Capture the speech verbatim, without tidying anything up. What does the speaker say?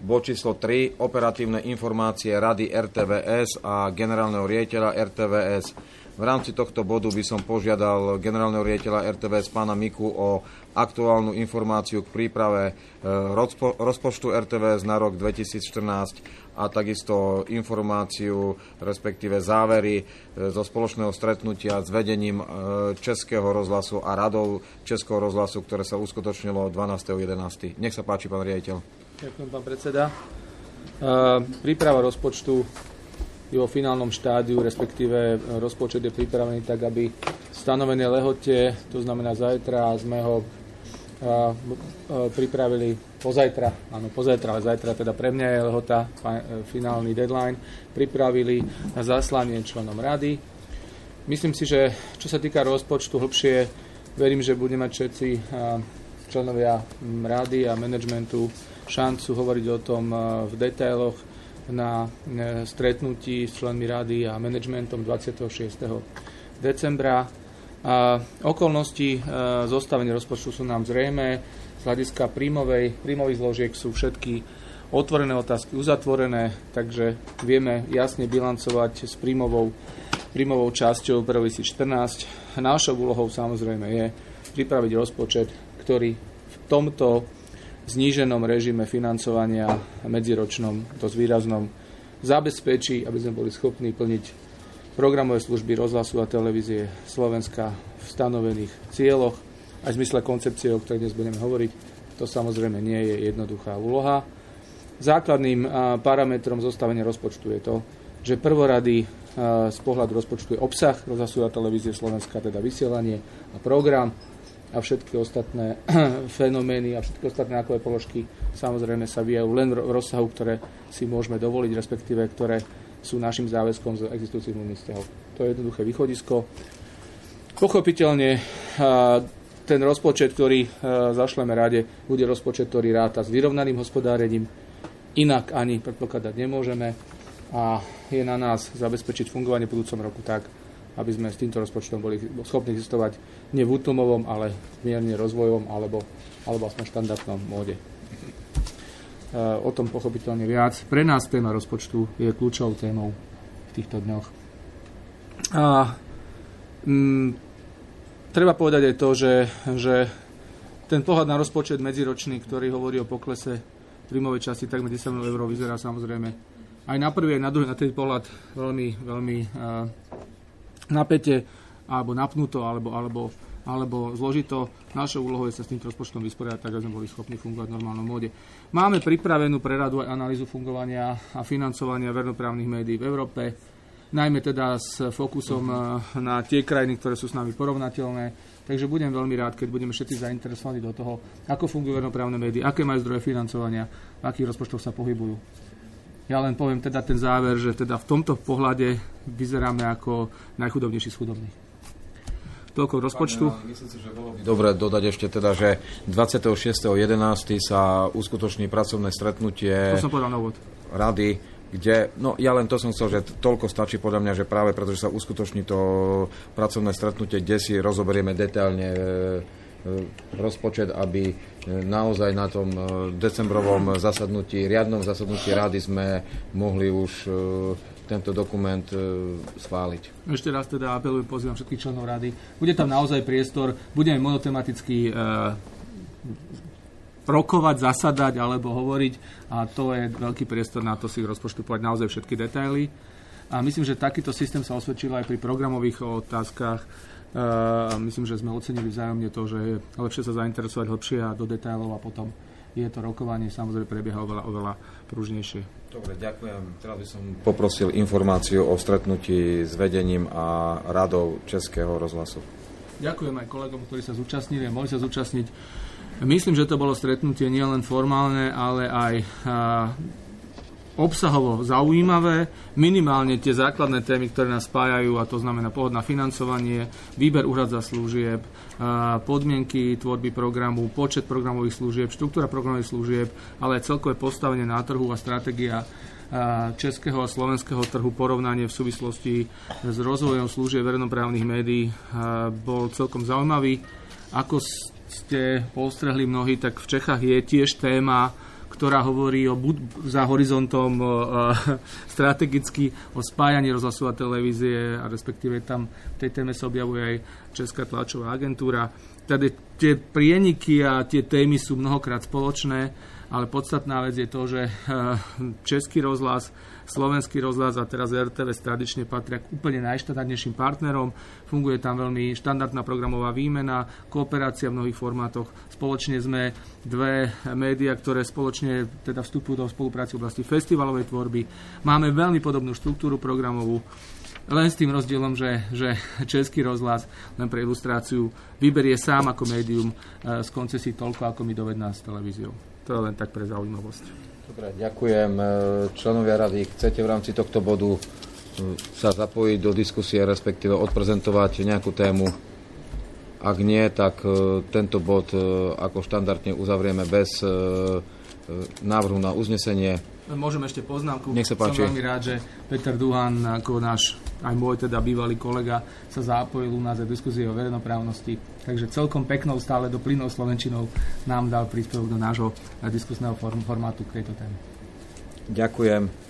bod číslo tri, operatívne informácie Rady er té vé es a generálneho riaditeľa er té vé es. V rámci tohto bodu by som požiadal generálneho riaditeľa er té vé es pána Miku o aktuálnu informáciu k príprave rozpo- rozpočtu er té vé es na rok dvetisícštrnásť a takisto informáciu, respektíve závery zo spoločného stretnutia s vedením Českého rozhlasu a radou Českého rozhlasu, ktoré sa uskutočnilo dvanásteho jedenásteho Nech sa páči, pán riaditeľ. Ďakujem, pán predseda. Príprava rozpočtu je vo finálnom štádiu, respektíve rozpočet je pripravený tak, aby stanovené lehote, to znamená zajtra, sme ho a, a, pripravili pozajtra, áno, pozajtra, ale zajtra teda pre mňa je lehota, finálny deadline, pripravili na zaslanie členom rady. Myslím si, že čo sa týka rozpočtu hlbšie, verím, že budeme mať všetci členovia rady a managementu šancu hovoriť o tom v detailoch na stretnutí s členmi rady a managementom dvadsiateho šiesteho decembra. A okolnosti zostavenia rozpočtu sú nám zrejmé. Z hľadiska príjmovej, príjmových zložiek sú všetky otvorené otázky uzatvorené, takže vieme jasne bilancovať s príjmovou, príjmovou časťou pre dvetisícštrnásť. Našou úlohou samozrejme je pripraviť rozpočet, ktorý v tomto zníženom režime financovania medziročnom, dosť výraznom, zabezpečí, aby sme boli schopní plniť programové služby rozhlasu a televízie Slovenska v stanovených cieľoch, aj v zmysle koncepcie, o ktorej dnes budeme hovoriť. To samozrejme nie je jednoduchá úloha. Základným parametrom zostavenia rozpočtu je to, že prvorady z pohľadu rozpočtu je obsah rozhlasu a televízie Slovenska, teda vysielanie a program, a všetky ostatné fenomény a všetky ostatné nákladové položky samozrejme sa vyjajú len v rozsahu, ktoré si môžeme dovoliť, respektíve ktoré sú našim záväzkom z existujúcich zmluvných vzťahov. To je jednoduché východisko. Pochopiteľne ten rozpočet, ktorý zašleme rade, bude rozpočet, ktorý ráta s vyrovnaným hospodárením. Inak ani predpokladať nemôžeme a je na nás zabezpečiť fungovanie v budúcom roku tak, aby sme s týmto rozpočtom boli schopní existovať nie v útlmovom, ale mierne rozvojovom alebo, alebo aspoň štandardnom móde. O tom pochopiteľne viac. Pre nás téma rozpočtu je kľúčovou témou v týchto dňoch. A mm, treba povedať aj to, že, že ten pohľad na rozpočet medziročný, ktorý hovorí o poklese príjmovej časti takmer desať miliónov eur, vyzerá samozrejme aj na prvý, aj na druhý, na tretí pohľad veľmi, veľmi uh, napäte, alebo napnuto, alebo, alebo, alebo zložito. Našou úlohou je sa s týmto rozpočtom vysporiadať, tak aby sme boli schopní fungovať v normálnom móde. Máme pripravenú pre radu aj analýzu fungovania a financovania verejnoprávnych médií v Európe, najmä teda s fokusom na tie krajiny, ktoré sú s nami porovnateľné. Takže budem veľmi rád, keď budeme všetci zainteresovaní do toho, ako fungujú verejnoprávne médií, aké majú zdroje financovania, v akých rozpočtoch sa pohybujú. Ja len poviem teda ten záver, že teda v tomto pohľade vyzeráme ako najchudobnejší z chudobných. Toľko rozpočtu. Pane, myslím si, že bolo by dobre dodať ešte teda, že dvadsiateho šiesteho jedenásteho sa uskutoční pracovné stretnutie to som povedal na úvod. Rady, kde, no ja len to som chcel, že toľko stačí podľa mňa, že práve pretože sa uskutoční to pracovné stretnutie, kde si rozoberieme detailne rozpočet, aby naozaj na tom decembrovom zasadnutí, riadnom zasadnutí rady sme mohli už tento dokument schváliť. Ešte raz teda apelujem, pozývam všetkých členov rady. Bude tam naozaj priestor, budeme monotematicky rokovať, zasadať alebo hovoriť a to je veľký priestor na to si rozpočtovať naozaj všetky detaily. A myslím, že takýto systém sa osvedčil aj pri programových otázkach. Uh, myslím, že sme ocenili vzájomne to, že je lepšie sa zainteresovať hlbšie a do detailov a potom je to rokovanie samozrejme prebieha oveľa, oveľa pružnejšie. Dobre, ďakujem. Teraz by som poprosil informáciu o stretnutí s vedením a radou Českého rozhlasu. Ďakujem aj kolegom, ktorí sa zúčastnili a mohli sa zúčastniť. Myslím, že to bolo stretnutie nielen formálne, ale aj uh, obsahovo zaujímavé, minimálne tie základné témy, ktoré nás spájajú, a to znamená pohľad na financovanie, výber úhrad za služieb, podmienky tvorby programu, počet programových služieb, štruktúra programových služieb, ale aj celkové postavenie na trhu a stratégia českého a slovenského trhu, porovnanie v súvislosti s rozvojom služieb verejnoprávnych médií bol celkom zaujímavý. Ako ste postrehli mnohí, tak v Čechách je tiež téma, ktorá hovorí o bud- za horizontom uh, strategicky o spájaní rozhlasu a televízie, a respektíve tam v tej téme sa objavuje aj Česká tlačová agentúra. Teda tie prieniky a tie témy sú mnohokrát spoločné, ale podstatná vec je to, že Český rozhlas, Slovenský rozhlas a teraz er té vé tradične patria k úplne najštandardnejším partnerom. Funguje tam veľmi štandardná programová výmena, kooperácia v mnohých formátoch. Spoločne sme dve médiá, ktoré spoločne teda vstupujú do spolupráce v oblasti festivalovej tvorby. Máme veľmi podobnú štruktúru programovú, len s tým rozdielom, že, že Český rozhlas, len pre ilustráciu, vyberie sám ako médium z koncesí toľko, ako my dovedná s televíziou. To je len tak pre zaujímavosť. Dobre, ďakujem. Členovia rady, chcete v rámci tohto bodu sa zapojiť do diskusie, respektíve odprezentovať nejakú tému? Ak nie, tak tento bod ako štandardne uzavrieme bez návrhu na uznesenie. Môžem ešte poznámku. Nech sa páči. Som veľmi rád, že Peter Duhan, ako náš, aj môj teda bývalý kolega, sa zapojil u nás aj diskusie o verejnoprávnosti. Takže celkom peknou, stále do plynou slovenčinou nám dal príspevok do nášho diskusného formátu k tejto téme. Ďakujem.